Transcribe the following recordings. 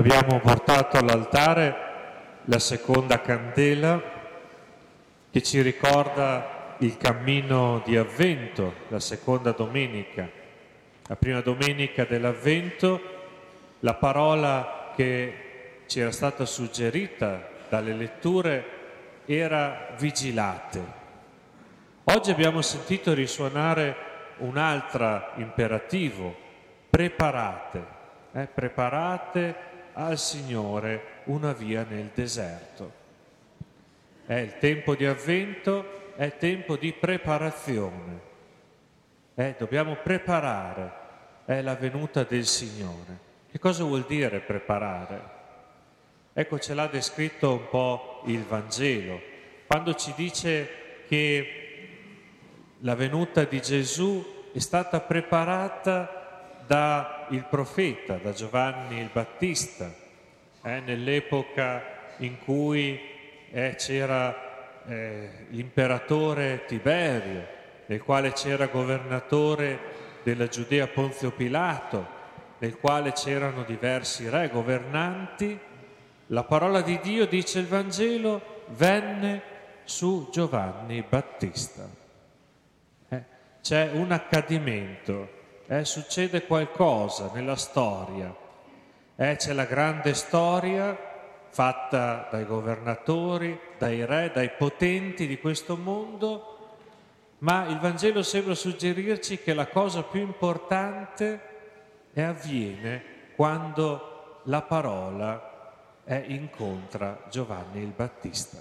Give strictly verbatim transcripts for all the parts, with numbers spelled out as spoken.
Abbiamo portato all'altare la seconda candela che ci ricorda il cammino di Avvento, la seconda domenica. La prima domenica dell'Avvento, la parola che ci era stata suggerita dalle letture era vigilate. Oggi abbiamo sentito risuonare un altro imperativo, preparate, eh, preparate al Signore una via nel deserto. È il tempo di Avvento, è tempo di preparazione. Eh, dobbiamo preparare, è la venuta del Signore. Che cosa vuol dire preparare? Ecco, ce l'ha descritto un po' il Vangelo, quando ci dice che la venuta di Gesù è stata preparata dal profeta, da Giovanni il Battista, eh, nell'epoca in cui eh, c'era eh, l'imperatore Tiberio, nel quale c'era governatore della Giudea Ponzio Pilato, nel quale c'erano diversi re governanti. La parola di Dio, dice il Vangelo, venne su Giovanni Battista. Eh, c'è un accadimento, eh, succede qualcosa nella storia. Eh, c'è la grande storia fatta dai governatori, dai re, dai potenti di questo mondo, ma il Vangelo sembra suggerirci che la cosa più importante è avviene quando la parola è, incontra Giovanni il Battista.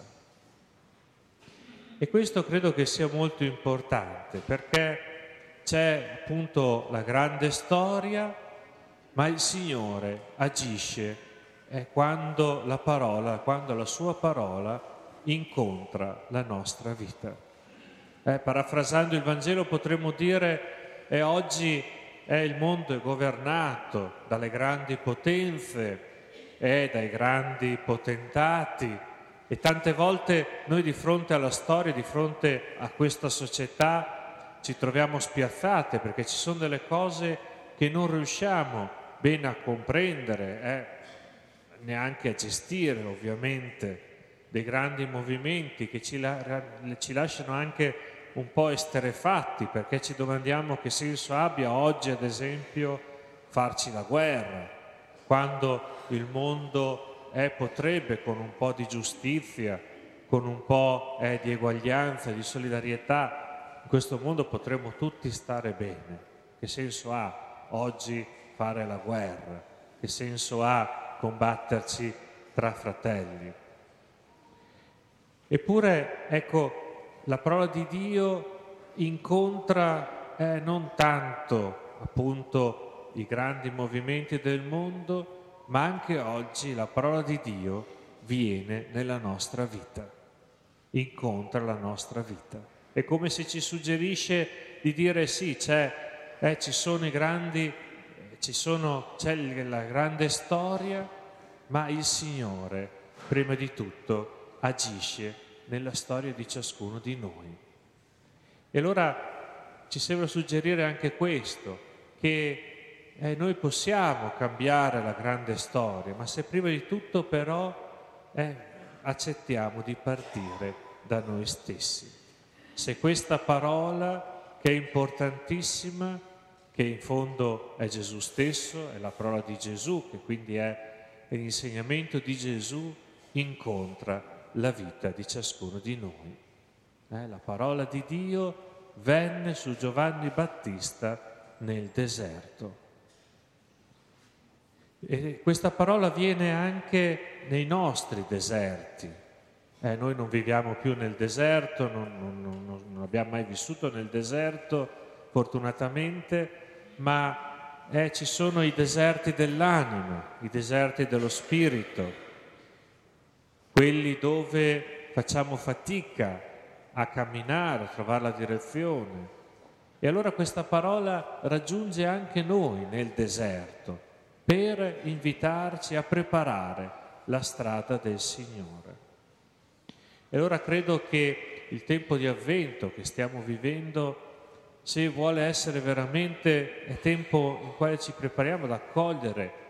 E questo credo che sia molto importante, perché c'è appunto la grande storia, ma il Signore agisce eh, quando la parola, quando la sua parola incontra la nostra vita. Eh, parafrasando il Vangelo potremmo dire che eh, oggi eh, il mondo è governato dalle grandi potenze, eh, dai grandi potentati, e tante volte noi di fronte alla storia, di fronte a questa società, ci troviamo spiazzate perché ci sono delle cose che non riusciamo bene a comprendere, eh, neanche a gestire ovviamente, dei grandi movimenti che ci, la, ci lasciano anche un po' esterrefatti, perché ci domandiamo che senso abbia oggi ad esempio farci la guerra, quando il mondo eh, potrebbe con un po' di giustizia, con un po' eh, di eguaglianza, di solidarietà, in questo mondo potremmo tutti stare bene. Che senso ha oggi fare la guerra? Che senso ha combatterci tra fratelli? Eppure, ecco, la parola di Dio incontra eh, non tanto appunto i grandi movimenti del mondo, ma anche oggi la parola di Dio viene nella nostra vita, incontra la nostra vita. È come se ci suggerisce di dire sì, c'è, eh, ci sono i grandi, ci sono, c'è la grande storia, ma il Signore, prima di tutto, agisce nella storia di ciascuno di noi. E allora ci sembra suggerire anche questo, che eh, noi possiamo cambiare la grande storia, ma se prima di tutto però eh, accettiamo di partire da noi stessi. Se questa parola, che è importantissima, che in fondo è Gesù stesso, è la parola di Gesù, che quindi è l'insegnamento di Gesù, incontra la vita di ciascuno di noi. Eh, la parola di Dio venne su Giovanni Battista nel deserto. E questa parola viene anche nei nostri deserti. Eh, noi non viviamo più nel deserto, non, non, non, non abbiamo mai vissuto nel deserto, fortunatamente, ma eh, ci sono i deserti dell'anima, i deserti dello spirito, quelli dove facciamo fatica a camminare, a trovare la direzione. E allora questa parola raggiunge anche noi nel deserto per invitarci a preparare la strada del Signore. E allora credo che il tempo di Avvento che stiamo vivendo, se vuole essere veramente è tempo in quale ci prepariamo ad accogliere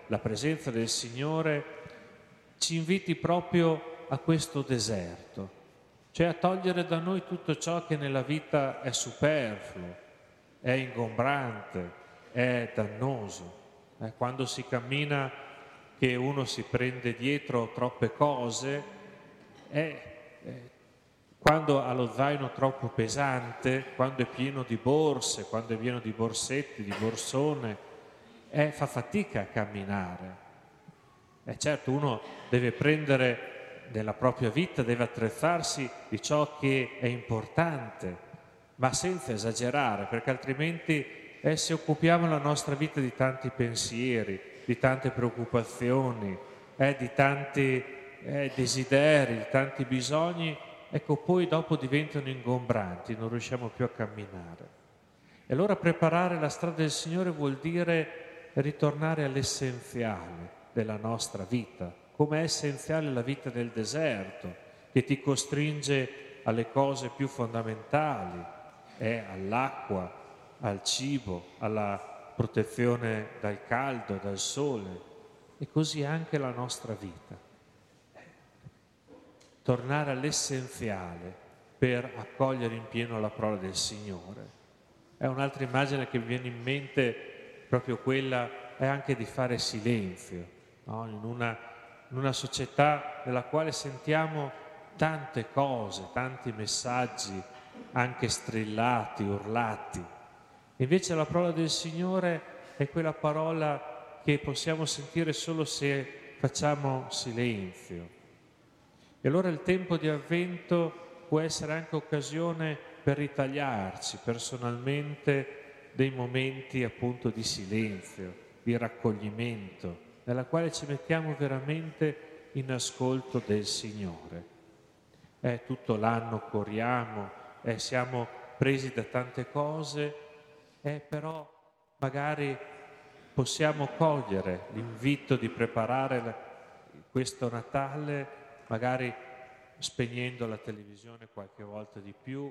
la presenza del Signore ci inviti proprio a questo deserto, cioè a togliere da noi tutto ciò che nella vita è superfluo, è ingombrante, è dannoso. Eh, quando si cammina che uno si prende dietro troppe cose, è, è quando ha lo zaino troppo pesante, quando è pieno di borse, quando è pieno di borsetti, di borsone, eh, fa fatica a camminare. E certo, uno deve prendere nella propria vita, deve attrezzarsi di ciò che è importante, ma senza esagerare, perché altrimenti eh, se occupiamo la nostra vita di tanti pensieri, di tante preoccupazioni, eh, di tanti eh, desideri, di tanti bisogni, ecco, poi dopo diventano ingombranti, non riusciamo più a camminare. E allora preparare la strada del Signore vuol dire ritornare all'essenziale della nostra vita, come è essenziale la vita del deserto, che ti costringe alle cose più fondamentali, è all'acqua, al cibo, alla protezione dal caldo, dal sole, e così anche la nostra vita. Tornare all'essenziale per accogliere in pieno la parola del Signore. È un'altra immagine che mi viene in mente, proprio quella, è anche di fare silenzio, no? in, una, in una società nella quale sentiamo tante cose, tanti messaggi, anche strillati, urlati. Invece la parola del Signore è quella parola che possiamo sentire solo se facciamo silenzio. E allora il tempo di Avvento può essere anche occasione per ritagliarci personalmente dei momenti appunto di silenzio, di raccoglimento, nella quale ci mettiamo veramente in ascolto del Signore. Eh, tutto l'anno corriamo, eh, siamo presi da tante cose, eh, però magari possiamo cogliere l'invito di preparare la, questo Natale, magari spegnendo la televisione qualche volta di più,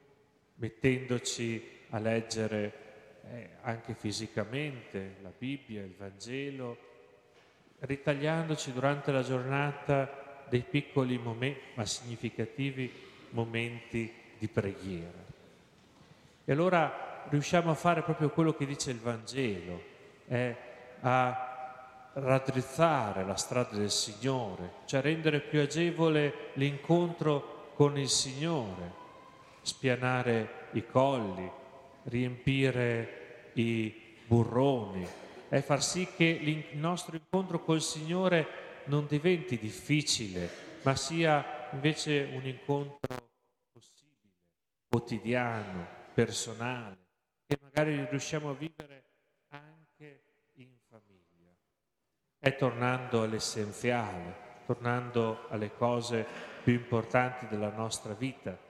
mettendoci a leggere eh, anche fisicamente la Bibbia, il Vangelo, ritagliandoci durante la giornata dei piccoli momenti, ma significativi momenti di preghiera. E allora riusciamo a fare proprio quello che dice il Vangelo, eh, a raddrizzare la strada del Signore, cioè rendere più agevole l'incontro con il Signore, spianare i colli, riempire i burroni e far sì che il nostro incontro col Signore non diventi difficile, ma sia invece un incontro possibile, quotidiano, personale, che magari riusciamo a vivere anche in famiglia. È tornando all'essenziale, tornando alle cose più importanti della nostra vita,